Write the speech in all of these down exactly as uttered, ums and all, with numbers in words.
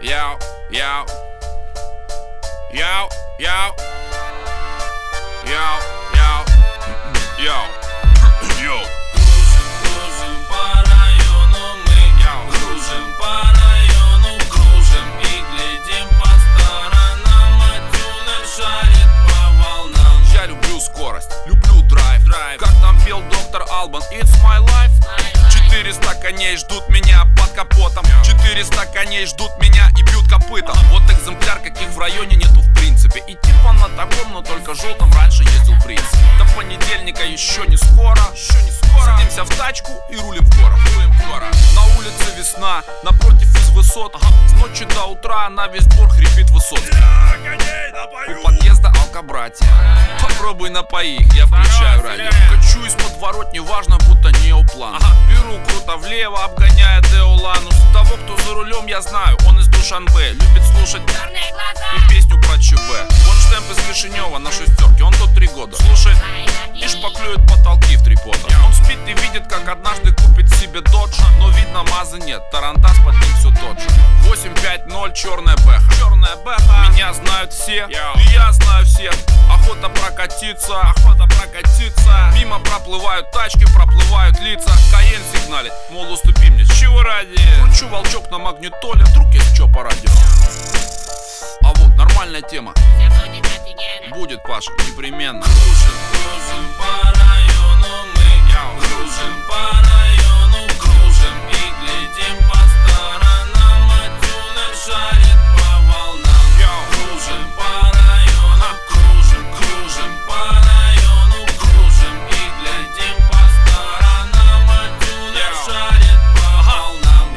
Йоу, йоу, йоу, йоу, йоу, йоу, йоу, йоу. Кружим, кружим по району мы, кружим по району, кружим и глядим по сторонам, а тюнер шарит по волнам. Я люблю скорость, люблю драйв, драйв. Как там пел доктор Албан, it's my life. Четыреста коней ждут меня под капотом, четыреста коней ждут меня и бьют копытом. Вот экземпляр, каких в районе нету в принципе. И типа на таком, но только желтом раньше ездил принц. До понедельника еще не скоро, еще не скоро. Садимся в тачку и рулим в город, рулим в город. На улице весна, напротив из высот, ага. С ночи до утра на весь двор хрипит Высоцкий. У подъезда алкобратья, попробуй напои их, я включаю радио. Качу из подворотни, важно, будто неоплан. Ага. Беру круто влево, обгоняя Деоланус. Того, кто за рулем, я знаю, он из Душанбе. Любит слушать и песню про ЧБ. Он штемп из Кишинева на шестерке, он тут три года слушает и шпаклюет потолки в три пота. Он спит и видит, как однажды купит себе додж, но видно мазы нет, тарантас под ним все тот же. Восемь пять ноль, черная бэха, черная бэха. Меня знают все, и я знаю всех. Охота прокатиться, охота прокатиться. Мимо проплывают тачки, проплывают лица. Каен сигналит, мол, уступи мне, с чего ради? Кручу волчок на магнитоле, вдруг есть чё по радио. А вот нормальная тема будет, Паша, непременно. Кружим, кружим по району мы, кружим по району, кружим и глядим по сторонам, а тюнер шарит по волнам. Кружим по району, кружим, кружим по району, кружим и глядим по сторонам, а тюнер шарит по волнам.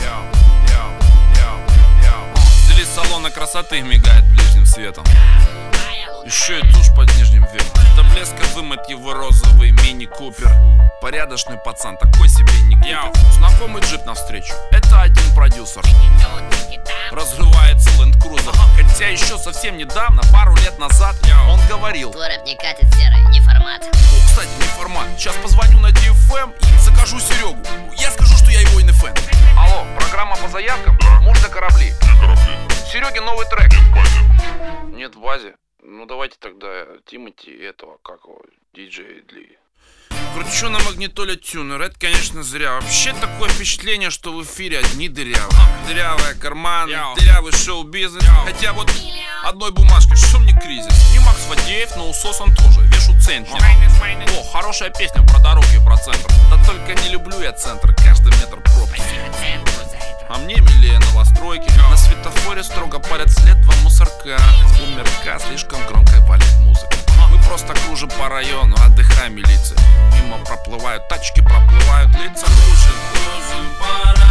Стили салона красоты мигает ближним светом. Еще и тушь под нижним веком. До блеска вымыть его розовый мини-купер. Порядочный пацан, такой себе не купер. Знакомый джип навстречу, это один продюсер. Разрывается Land Cruiser. Хотя еще совсем недавно, пару лет назад, он говорил: город не катит серый, не формат. О, кстати, не формат. Сейчас позвоню на ди эф эм и закажу Серегу. Я скажу, что я его эн эф эн. Алло, программа по заявкам? Да. Можно корабли? Не корабли. Сереге новый трек. Нет в базе. Нет в базе? Ну давайте тогда Тимати и этого, как его, диджей Дли. Кручу на магнитоле тюнер, это, конечно, зря. Вообще такое впечатление, что в эфире одни дырявые. Дырявые карманы, Йо. Дырявый шоу-бизнес. Йо. Хотя вот одной бумажкой, что мне кризис? Не Макс Фадеев, но усос он тоже, вешу центнер. О, хорошая песня про дороги и про центр. Да только не люблю я центр, каждый метр пробки. А мне милее новостройки. Йо. На светофоре строго палят след два мусорка. Умерка, слишком громко валит музыка. Мы просто кружим по району, отдыхай, милиция. Мимо проплывают тачки, проплывают лица. Кружим, кружим по району.